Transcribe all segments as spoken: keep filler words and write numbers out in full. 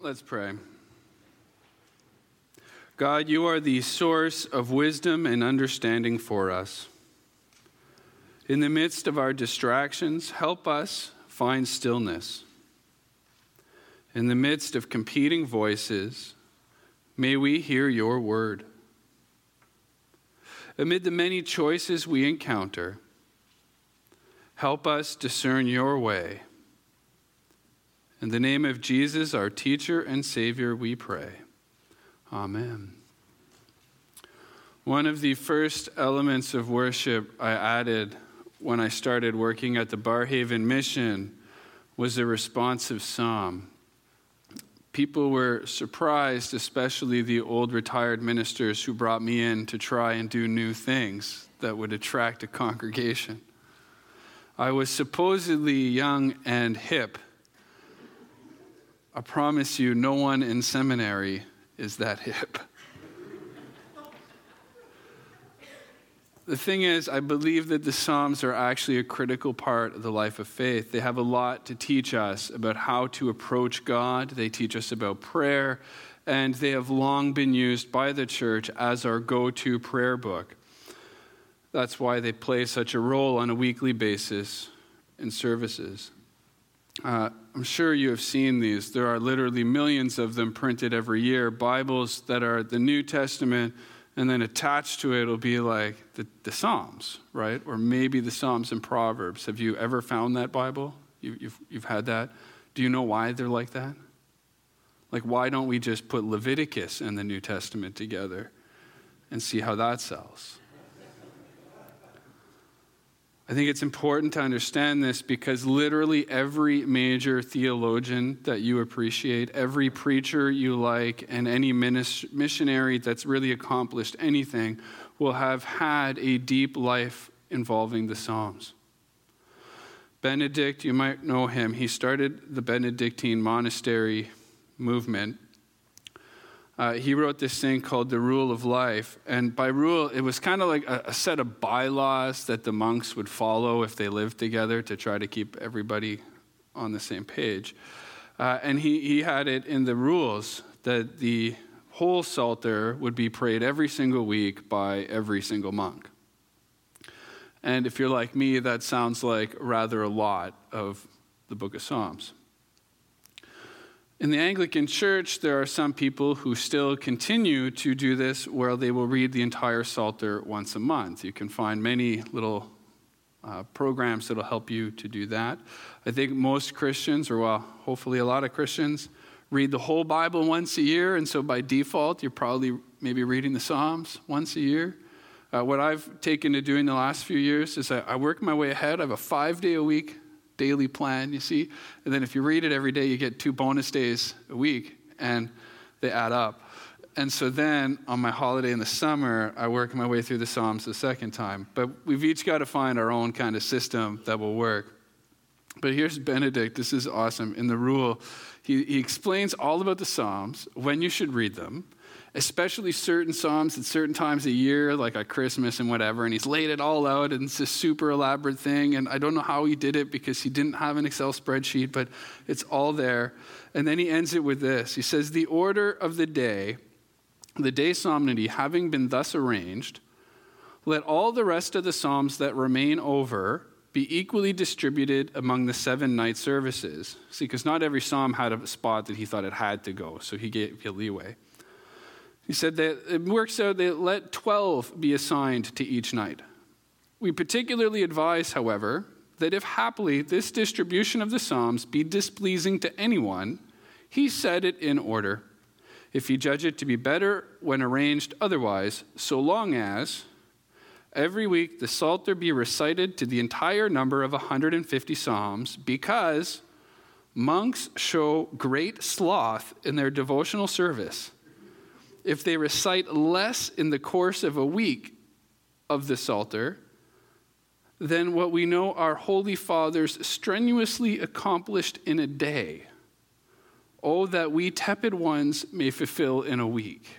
Let's pray. God, you are the source of wisdom and understanding for us. In the midst of our distractions, help us find stillness. In the midst of competing voices, may we hear your word. Amid the many choices we encounter, help us discern your way. In the name of Jesus, our teacher and Savior, we pray. Amen. One of the first elements of worship I added when I started working at the Barrhaven Mission was a responsive psalm. People were surprised, especially the old retired ministers who brought me in to try and do new things that would attract a congregation. I was supposedly young and hip. I promise you, no one in seminary is that hip. The thing is, I believe that the Psalms are actually a critical part of the life of faith. They have a lot to teach us about how to approach God. They teach us about prayer, and they have long been used by the church as our go-to prayer book. That's why they play such a role on a weekly basis in services. Uh, I'm sure you have seen these. There are literally millions of them printed every year, Bibles that are the New Testament, and then attached to it will be like the, the Psalms, right? Or maybe the Psalms and Proverbs. Have you ever found that Bible? You, you've, you've had that? Do you know why they're like that? Like, why don't we just put Leviticus and the New Testament together and see how that sells? I think it's important to understand this because literally every major theologian that you appreciate, every preacher you like, and any minis- missionary that's really accomplished anything will have had a deep life involving the Psalms. Benedict, you might know him. He started the Benedictine monastery movement. Uh, he wrote this thing called The Rule of Life. And by rule, it was kind of like a, a set of bylaws that the monks would follow if they lived together to try to keep everybody on the same page. Uh, and he, he had it in the rules that the whole Psalter would be prayed every single week by every single monk. And if you're like me, that sounds like rather a lot of the book of Psalms. In the Anglican Church, there are some people who still continue to do this where they will read the entire Psalter once a month. You can find many little uh, programs that will help you to do that. I think most Christians, or well, hopefully a lot of Christians, read the whole Bible once a year, and so by default, you're probably maybe reading the Psalms once a year. Uh, what I've taken to doing the last few years is I, I work my way ahead. I have a five-day-a-week daily plan, you see. And then if you read it every day, you get two bonus days a week, and they add up. And so then on my holiday in the summer, I work my way through the Psalms the second time. But we've each got to find our own kind of system that will work. But here's Benedict. This is awesome. In the rule, he, he explains all about the Psalms, when you should read them, especially certain Psalms at certain times of year, like at Christmas and whatever, and he's laid it all out, and it's this super elaborate thing, and I don't know how he did it because he didn't have an Excel spreadsheet, but it's all there. And then he ends it with this. He says, the order of the day, the day solemnity, having been thus arranged, let all the rest of the Psalms that remain over be equally distributed among the seven night services. See, because not every Psalm had a spot that he thought it had to go, so he gave you leeway. He said that it works out that let twelve be assigned to each night. We particularly advise, however, that if happily this distribution of the Psalms be displeasing to anyone, he set it in order. If he judge it to be better when arranged otherwise, so long as every week the Psalter be recited to the entire number of one hundred fifty Psalms, because monks show great sloth in their devotional service if they recite less in the course of a week of the Psalter than what we know our holy fathers strenuously accomplished in a day. Oh, that we tepid ones may fulfill in a week.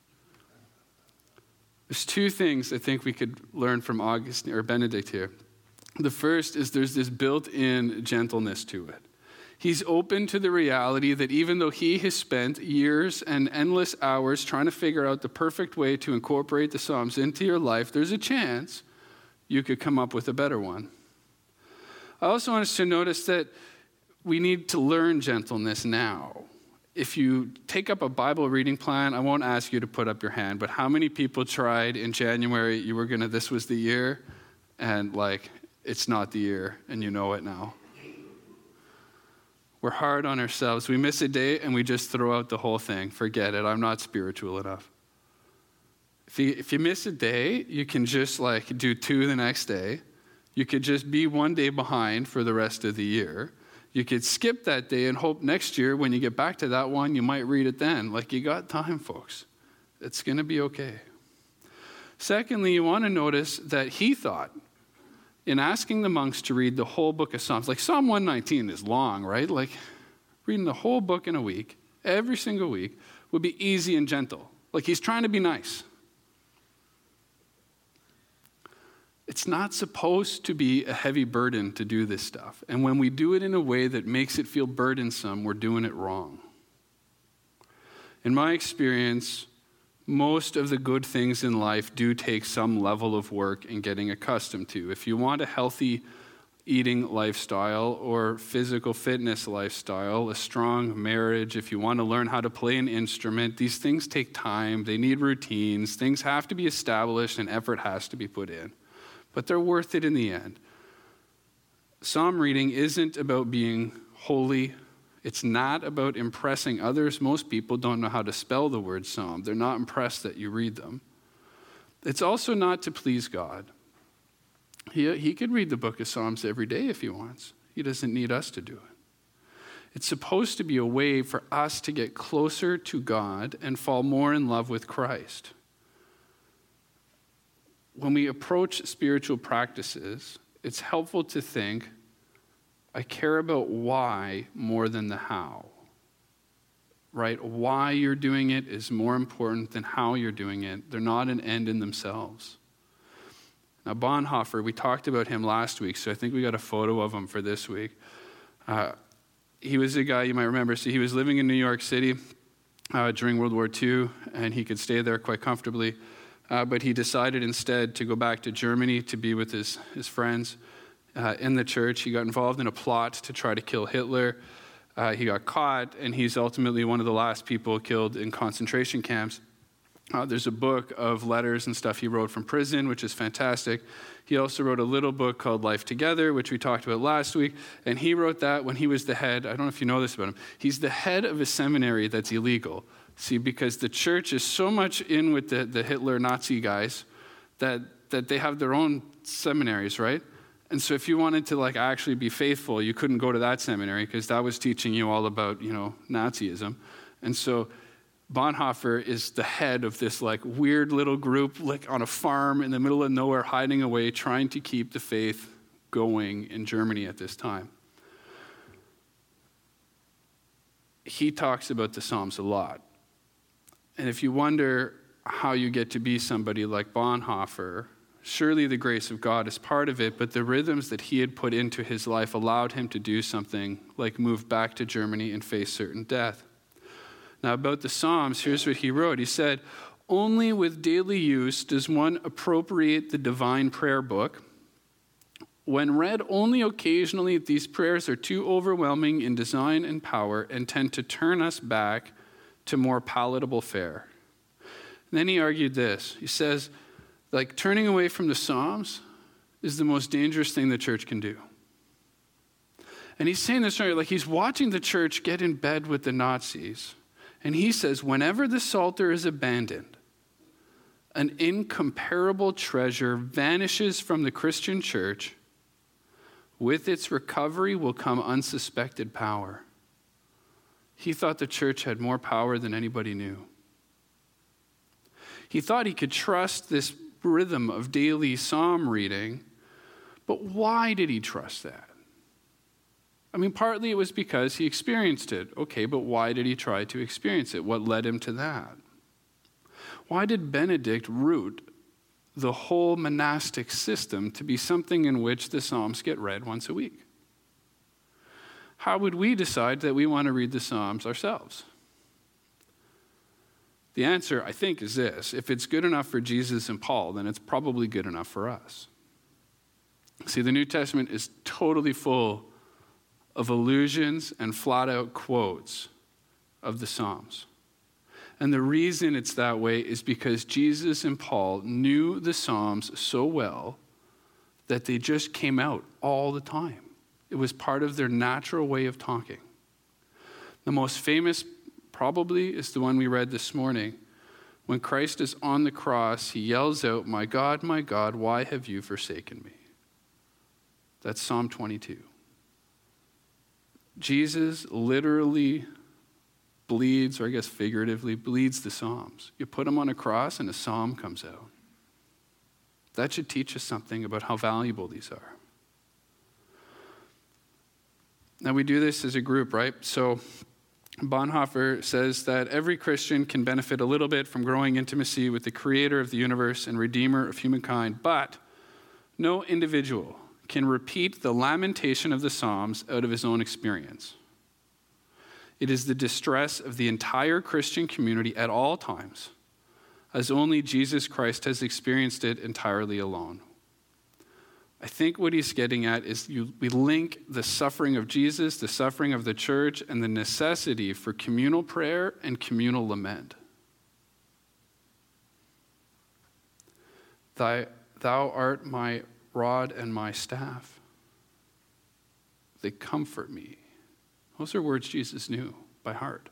There's two things I think we could learn from Augustine or Benedict here. The first is there's this built-in gentleness to it. He's open to the reality that even though he has spent years and endless hours trying to figure out the perfect way to incorporate the Psalms into your life, there's a chance you could come up with a better one. I also want us to notice that we need to learn gentleness now. If you take up a Bible reading plan, I won't ask you to put up your hand, but how many people tried in January, you were going to, this was the year, and like, it's not the year, and you know it now? We're hard on ourselves. We miss a day, and we just throw out the whole thing. Forget it. I'm not spiritual enough. If you, if you miss a day, you can just like do two the next day. You could just be one day behind for the rest of the year. You could skip that day and hope next year when you get back to that one, you might read it then. Like, you got time, folks. It's going to be okay. Secondly, you want to notice that he thought, in asking the monks to read the whole book of Psalms, like Psalm one nineteen is long, right? Like, reading the whole book in a week, every single week, would be easy and gentle. Like, he's trying to be nice. It's not supposed to be a heavy burden to do this stuff. And when we do it in a way that makes it feel burdensome, we're doing it wrong. In my experience, most of the good things in life do take some level of work and getting accustomed to. If you want a healthy eating lifestyle or physical fitness lifestyle, a strong marriage, if you want to learn how to play an instrument, these things take time. They need routines. Things have to be established and effort has to be put in. But they're worth it in the end. Psalm reading isn't about being holy. It's not about impressing others. Most people don't know how to spell the word psalm. They're not impressed that you read them. It's also not to please God. He, he could read the book of Psalms every day if he wants. He doesn't need us to do it. It's supposed to be a way for us to get closer to God and fall more in love with Christ. When we approach spiritual practices, it's helpful to think, I care about why more than the how. Right? Why you're doing it is more important than how you're doing it. They're not an end in themselves. Now, Bonhoeffer, we talked about him last week, so I think we got a photo of him for this week. Uh, he was a guy you might remember. So he was living in New York City uh, during World War Two, and he could stay there quite comfortably. Uh, but he decided instead to go back to Germany to be with his, his friends uh, in the church. He got involved in a plot to try to kill Hitler. Uh, he got caught, and he's ultimately one of the last people killed in concentration camps. Uh, there's a book of letters and stuff he wrote from prison, which is fantastic. He also wrote a little book called Life Together, which we talked about last week. And he wrote that when he was the head, I don't know if you know this about him, he's the head of a seminary that's illegal. See, because the church is so much in with the, the Hitler Nazi guys that, that they have their own seminaries, right? And so if you wanted to like actually be faithful, you couldn't go to that seminary because that was teaching you all about, you know, Nazism. And so Bonhoeffer is the head of this like weird little group like on a farm in the middle of nowhere, hiding away, trying to keep the faith going in Germany at this time. He talks about the Psalms a lot. And if you wonder how you get to be somebody like Bonhoeffer, surely the grace of God is part of it, but the rhythms that he had put into his life allowed him to do something like move back to Germany and face certain death. Now, about the Psalms, here's what he wrote. He said, "Only with daily use does one appropriate the divine prayer book. When read only occasionally, these prayers are too overwhelming in design and power and tend to turn us back to more palatable fare." And then he argued this. He says, like, turning away from the Psalms is the most dangerous thing the church can do. And he's saying this, like, he's watching the church get in bed with the Nazis. And he says, whenever the Psalter is abandoned, an incomparable treasure vanishes from the Christian church. With its recovery will come unsuspected power. He thought the church had more power than anybody knew. He thought he could trust this rhythm of daily psalm reading, but why did he trust that? I mean, partly it was because he experienced it. Okay, but why did he try to experience it? What led him to that? Why did Benedict root the whole monastic system to be something in which the Psalms get read once a week? how would we decide that we want to read the Psalms ourselves? The answer, I think, is this. If it's good enough for Jesus and Paul, then it's probably good enough for us. See, the New Testament is totally full of allusions and flat-out quotes of the Psalms. And the reason it's that way is because Jesus and Paul knew the Psalms so well that they just came out all the time. It was part of their natural way of talking. The most famous probably is the one we read this morning. When Christ is on the cross, he yells out, "My God, my God, why have you forsaken me?" That's Psalm twenty-two. Jesus literally bleeds, or I guess figuratively, bleeds the Psalms. You put him on a cross and a psalm comes out. That should teach us something about how valuable these are. Now we do this as a group, right? So Bonhoeffer says that every Christian can benefit a little bit from growing intimacy with the creator of the universe and redeemer of humankind, but no individual can repeat the lamentation of the Psalms out of his own experience. It is the distress of the entire Christian community at all times, as only Jesus Christ has experienced it entirely alone. I think what he's getting at is you, we link the suffering of Jesus, the suffering of the church, and the necessity for communal prayer and communal lament. Thy, thou art my rod and my staff. They comfort me. Those are words Jesus knew by heart.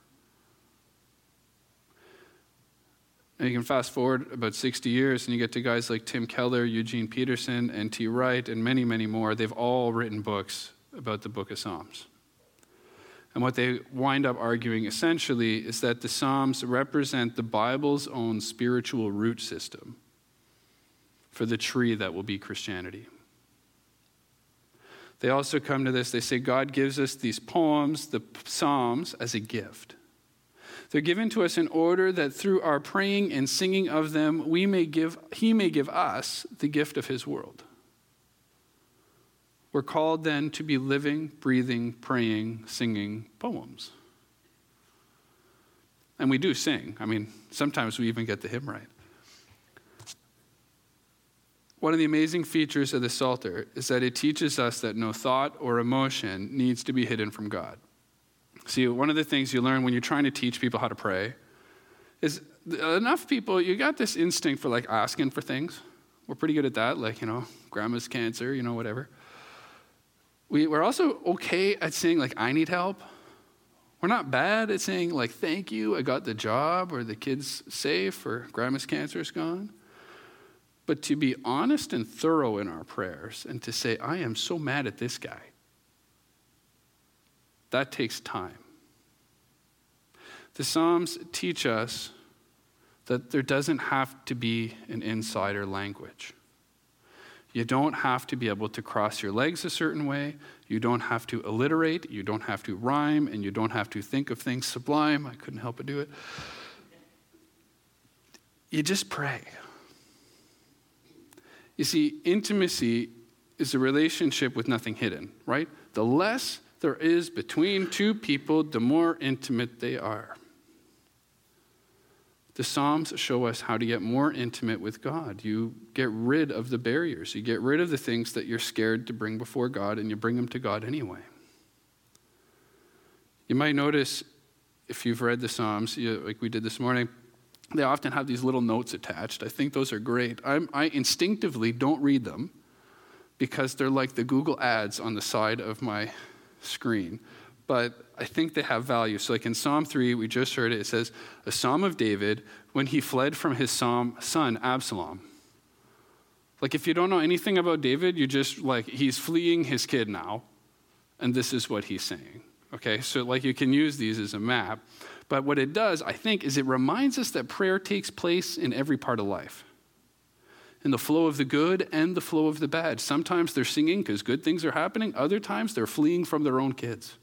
And you can fast forward about sixty years and you get to guys like Tim Keller, Eugene Peterson, N T Wright, and many, many more. They've all written books about the book of Psalms. And what they wind up arguing essentially is that the Psalms represent the Bible's own spiritual root system for the tree that will be Christianity. They also come to this, they say God gives us these poems, the Psalms, as a gift. They're given to us in order that through our praying and singing of them, we may give, he may give us the gift of his world. We're called then to be living, breathing, praying, singing poems. And we do sing. I mean, sometimes we even get the hymn right. One of the amazing features of the Psalter is that it teaches us that no thought or emotion needs to be hidden from God. See, one of the things you learn when you're trying to teach people how to pray is enough people, you got this instinct for like asking for things. We're pretty good at that, like, you know, grandma's cancer, you know, whatever. We, we're also okay at saying like, I need help. We're not bad at saying like, thank you, I got the job, or the kid's safe, or grandma's cancer is gone. But to be honest and thorough in our prayers and to say, I am so mad at this guy, that takes time. The Psalms teach us that there doesn't have to be an insider language. You don't have to be able to cross your legs a certain way. You don't have to alliterate. You don't have to rhyme. And you don't have to think of things sublime. I couldn't help but do it. You just pray. You see, intimacy is a relationship with nothing hidden, right? The less there is between two people, the more intimate they are. The Psalms show us how to get more intimate with God. You get rid of the barriers. You get rid of the things that you're scared to bring before God, and you bring them to God anyway. You might notice, if you've read the Psalms, you, like we did this morning, they often have these little notes attached. I think those are great. I'm, I instinctively don't read them because they're like the Google ads on the side of my screen, but I think they have value. So like in Psalm three, we just heard it, it says, a psalm of David when he fled from his son Absalom. Like if you don't know anything about David, you just like, he's fleeing his kid now, and this is what he's saying. Okay, so like you can use these as a map, but what it does, I think, is it reminds us that prayer takes place in every part of life. In the flow of the good and the flow of the bad. Sometimes they're singing because good things are happening. Other times they're fleeing from their own kids.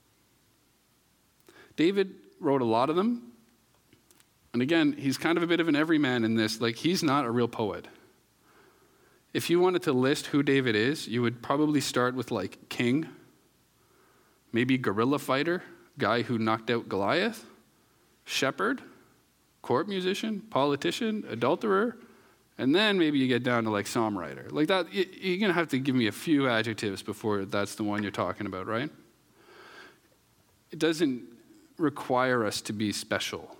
David wrote a lot of them. And again, he's kind of a bit of an everyman in this. Like, he's not a real poet. If you wanted to list who David is, you would probably start with like king, maybe guerrilla fighter, guy who knocked out Goliath, shepherd, court musician, politician, adulterer, and then maybe you get down to like psalm writer. Like that, you're going to have to give me a few adjectives before that's the one you're talking about, right? It doesn't require us to be special.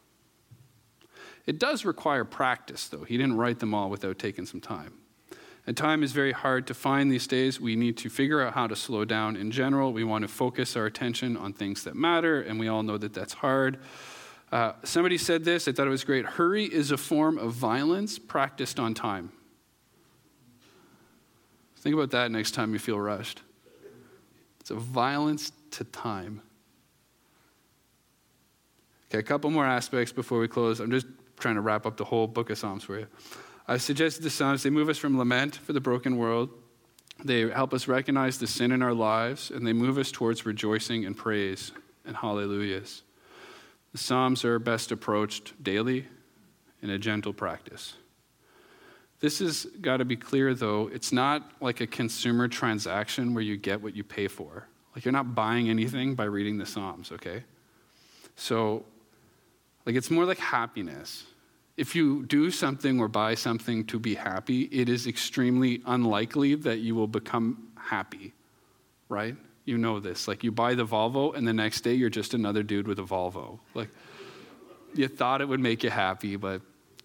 It does require practice, though. He didn't write them all without taking some time. And time is very hard to find these days. We need to figure out how to slow down in general. We want to focus our attention on things that matter, and we all know that that's hard. Uh, somebody said this, I thought it was great. Hurry is a form of violence practiced on time. Think about that next time you feel rushed. It's a violence to time. Okay, a couple more aspects before we close. I'm just trying to wrap up the whole book of Psalms for you. I've suggested the Psalms, they move us from lament for the broken world. They help us recognize the sin in our lives, and they move us towards rejoicing and praise and hallelujahs. The Psalms are best approached daily in a gentle practice. This has got to be clear, though. It's not like a consumer transaction where you get what you pay for. Like, you're not buying anything by reading the Psalms, okay? So, like, it's more like happiness. If you do something or buy something to be happy, it is extremely unlikely that you will become happy, right? You know this. Like, you buy the Volvo, and the next day you're just another dude with a Volvo. Like, you thought it would make you happy, but,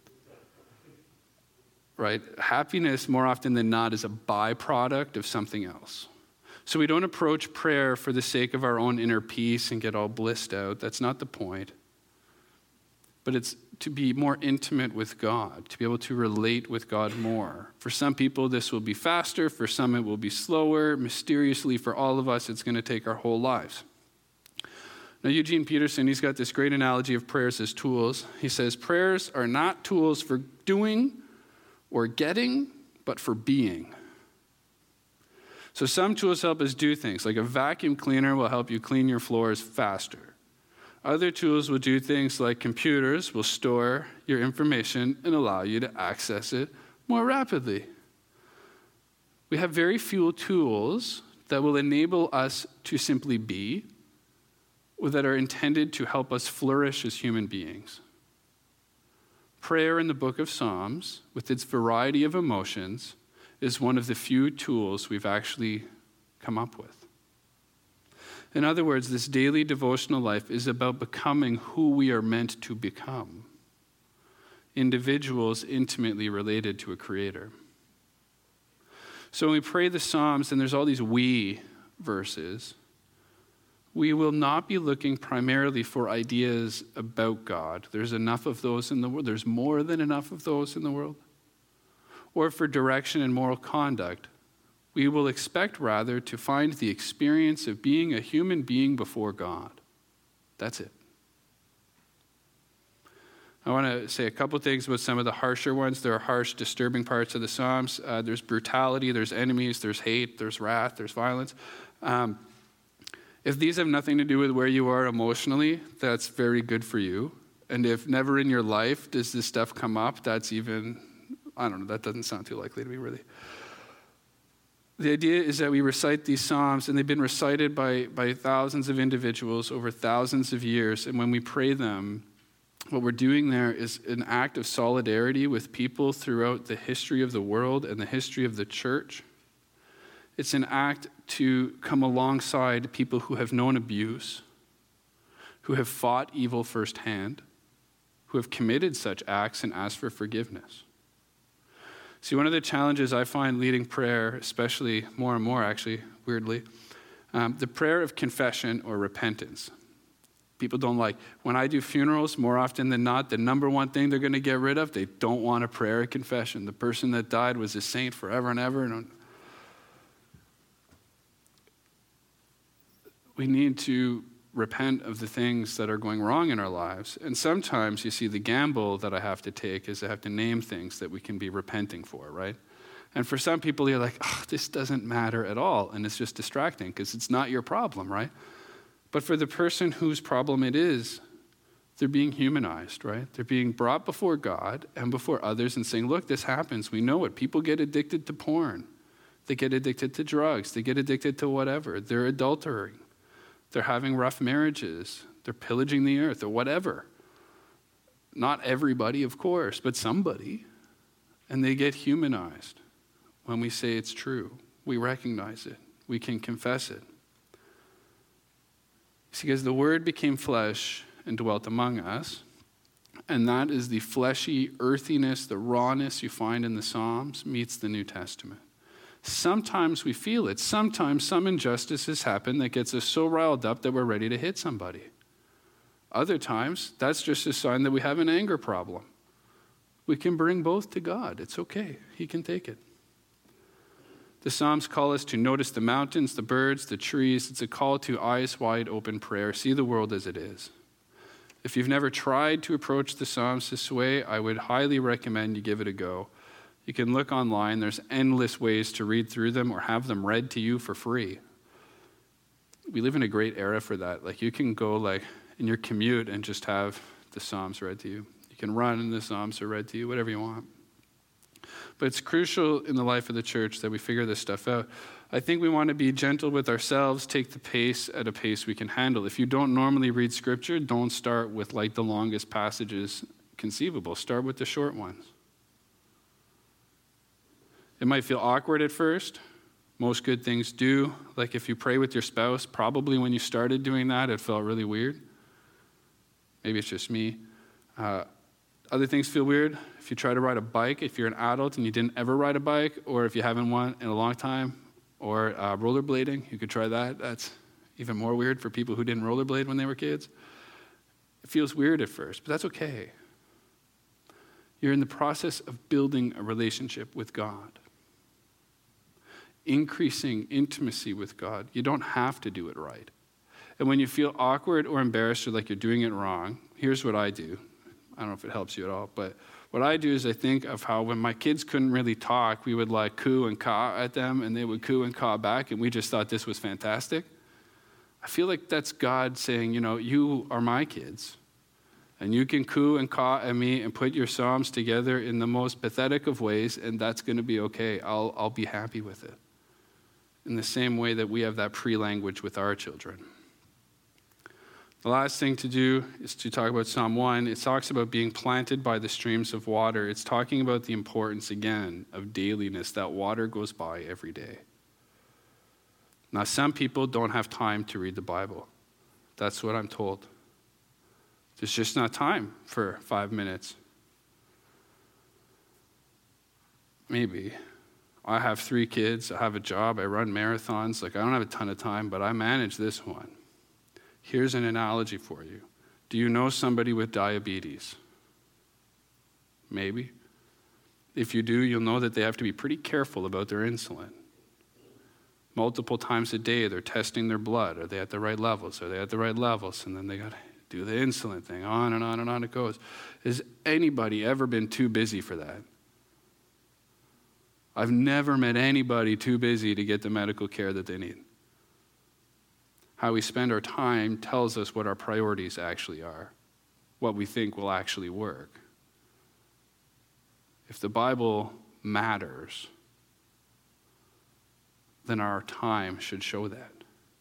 right? Happiness, more often than not, is a byproduct of something else. So we don't approach prayer for the sake of our own inner peace and get all blissed out. That's not the point. But it's to be more intimate with God, to be able to relate with God more. For some people, this will be faster. For some, it will be slower. Mysteriously, for all of us, it's going to take our whole lives. Now, Eugene Peterson, he's got this great analogy of prayers as tools. He says, prayers are not tools for doing or getting, but for being. So some tools help us do things, like a vacuum cleaner will help you clean your floors faster. Other tools will do things like computers will store your information and allow you to access it more rapidly. We have very few tools that will enable us to simply be, or that are intended to help us flourish as human beings. Prayer in the book of Psalms, with its variety of emotions, is one of the few tools we've actually come up with. In other words, this daily devotional life is about becoming who we are meant to become. Individuals intimately related to a creator. So when we pray the Psalms, and there's all these we verses, we will not be looking primarily for ideas about God. There's enough of those in the world. There's more than enough of those in the world. Or for direction and moral conduct. We will expect, rather, to find the experience of being a human being before God. That's it. I want to say a couple things about some of the harsher ones. There are harsh, disturbing parts of the Psalms. Uh, there's brutality, there's enemies, there's hate, there's wrath, there's violence. Um, if these have nothing to do with where you are emotionally, that's very good for you. And if never in your life does this stuff come up, that's even, I don't know, that doesn't sound too likely to me, really. The idea is that we recite these Psalms, and they've been recited by, by thousands of individuals over thousands of years. And when we pray them, what we're doing there is an act of solidarity with people throughout the history of the world and the history of the church. It's an act to come alongside people who have known abuse, who have fought evil firsthand, who have committed such acts and asked for forgiveness. See, one of the challenges I find leading prayer, especially more and more actually, weirdly, um, the prayer of confession or repentance. People don't like, when I do funerals, more often than not, the number one thing they're going to get rid of, they don't want a prayer of confession. The person that died was a saint forever and ever. And we need to repent of the things that are going wrong in our lives. And sometimes, you see, the gamble that I have to take is I have to name things that we can be repenting for, right? And for some people, you're like, oh, this doesn't matter at all. And it's just distracting because it's not your problem, right? But for the person whose problem it is, they're being humanized, right? They're being brought before God and before others and saying, look, this happens. We know it. People get addicted to porn. They get addicted to drugs. They get addicted to whatever. They're adulterating. They're having rough marriages. They're pillaging the earth or whatever. Not everybody, of course, but somebody. And they get humanized when we say it's true. We recognize it. We can confess it. See, because the Word became flesh and dwelt among us, and that is the fleshy earthiness, the rawness you find in the Psalms meets the New Testament. Sometimes we feel it. Sometimes some injustice has happened that gets us so riled up that we're ready to hit somebody. Other times, that's just a sign that we have an anger problem. We can bring both to God. It's okay. He can take it. The Psalms call us to notice the mountains, the birds, the trees. It's a call to eyes wide open prayer. See the world as it is. If you've never tried to approach the Psalms this way, I would highly recommend you give it a go. You can look online. There's endless ways to read through them or have them read to you for free. We live in a great era for that. Like you can go like in your commute and just have the Psalms read to you. You can run and the Psalms are read to you, whatever you want. But it's crucial in the life of the church that we figure this stuff out. I think we want to be gentle with ourselves, take the pace at a pace we can handle. If you don't normally read Scripture, don't start with like the longest passages conceivable. Start with the short ones. It might feel awkward at first. Most good things do. Like if you pray with your spouse, probably when you started doing that, it felt really weird. Maybe it's just me. Uh, Other things feel weird. If you try to ride a bike, if you're an adult and you didn't ever ride a bike, or if you haven't one in a long time, or uh, rollerblading, you could try that. That's even more weird for people who didn't rollerblade when they were kids. It feels weird at first, but that's okay. You're in the process of building a relationship with God, increasing intimacy with God. You don't have to do it right. And when you feel awkward or embarrassed or like you're doing it wrong, here's what I do. I don't know if it helps you at all, but what I do is I think of how when my kids couldn't really talk, we would like coo and caw at them, and they would coo and caw back, and we just thought this was fantastic. I feel like that's God saying, you know, you are my kids, and you can coo and caw at me and put your psalms together in the most pathetic of ways, and that's going to be okay. I'll, I'll be happy with it. In the same way that we have that pre-language with our children. The last thing to do is to talk about Psalm one. It talks about being planted by the streams of water. It's talking about the importance, again, of dailiness. That water goes by every day. Now, some people don't have time to read the Bible. That's what I'm told. There's just not time for five minutes. Maybe. I have three kids. I have a job. I run marathons. Like, I don't have a ton of time, but I manage this one. Here's an analogy for you. Do you know somebody with diabetes? Maybe. If you do, you'll know that they have to be pretty careful about their insulin. Multiple times a day, they're testing their blood. Are they at the right levels? Are they at the right levels? And then they got to do the insulin thing. On and on and on it goes. Has anybody ever been too busy for that? I've never met anybody too busy to get the medical care that they need. How we spend our time tells us what our priorities actually are, what we think will actually work. If the Bible matters, then our time should show that.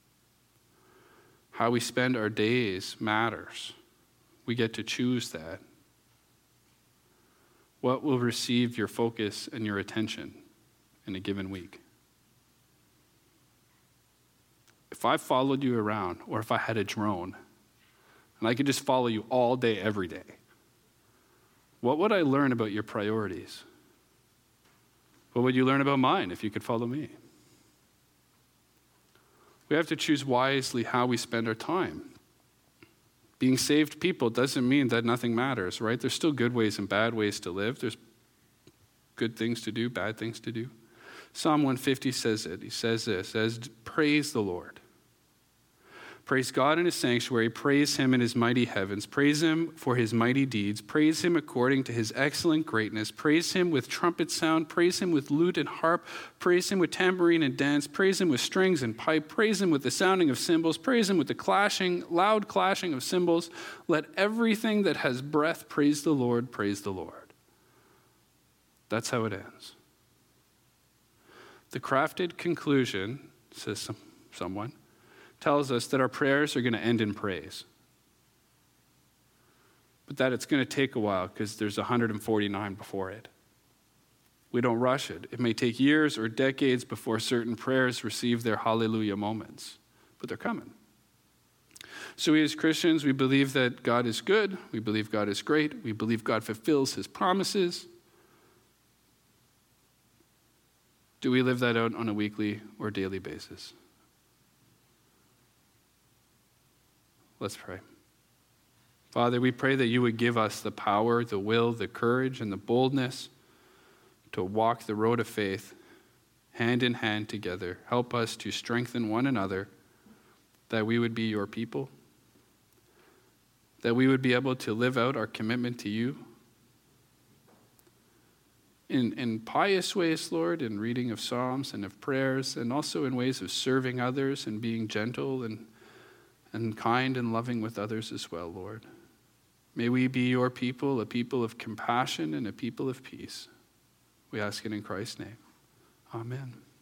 How we spend our days matters. We get to choose that. What will receive your focus and your attention in a given week? If I followed you around, or if I had a drone, and I could just follow you all day, every day, what would I learn about your priorities? What would you learn about mine if you could follow me? We have to choose wisely how we spend our time. Being saved people doesn't mean that nothing matters, right? There's still good ways and bad ways to live. There's good things to do, bad things to do. Psalm one fifty says it. He says this, says, praise the Lord. Praise God in his sanctuary. Praise him in his mighty heavens. Praise him for his mighty deeds. Praise him according to his excellent greatness. Praise him with trumpet sound. Praise him with lute and harp. Praise him with tambourine and dance. Praise him with strings and pipe. Praise him with the sounding of cymbals. Praise him with the clashing, loud clashing of cymbals. Let everything that has breath praise the Lord. Praise the Lord. That's how it ends. The crafted conclusion, says some, someone, tells us that our prayers are going to end in praise. But that it's going to take a while because there's one hundred forty-nine before it. We don't rush it. It may take years or decades before certain prayers receive their hallelujah moments, but they're coming. So we as Christians, we believe that God is good. We believe God is great. We believe God fulfills his promises. Do we live that out on a weekly or daily basis? Let's pray. Father, we pray that you would give us the power, the will, the courage, and the boldness to walk the road of faith hand in hand together. Help us to strengthen one another, that we would be your people, that we would be able to live out our commitment to you in, in pious ways, Lord, in reading of psalms and of prayers, and also in ways of serving others and being gentle and, and kind and loving with others as well, Lord. May we be your people, a people of compassion and a people of peace. We ask it in Christ's name. Amen.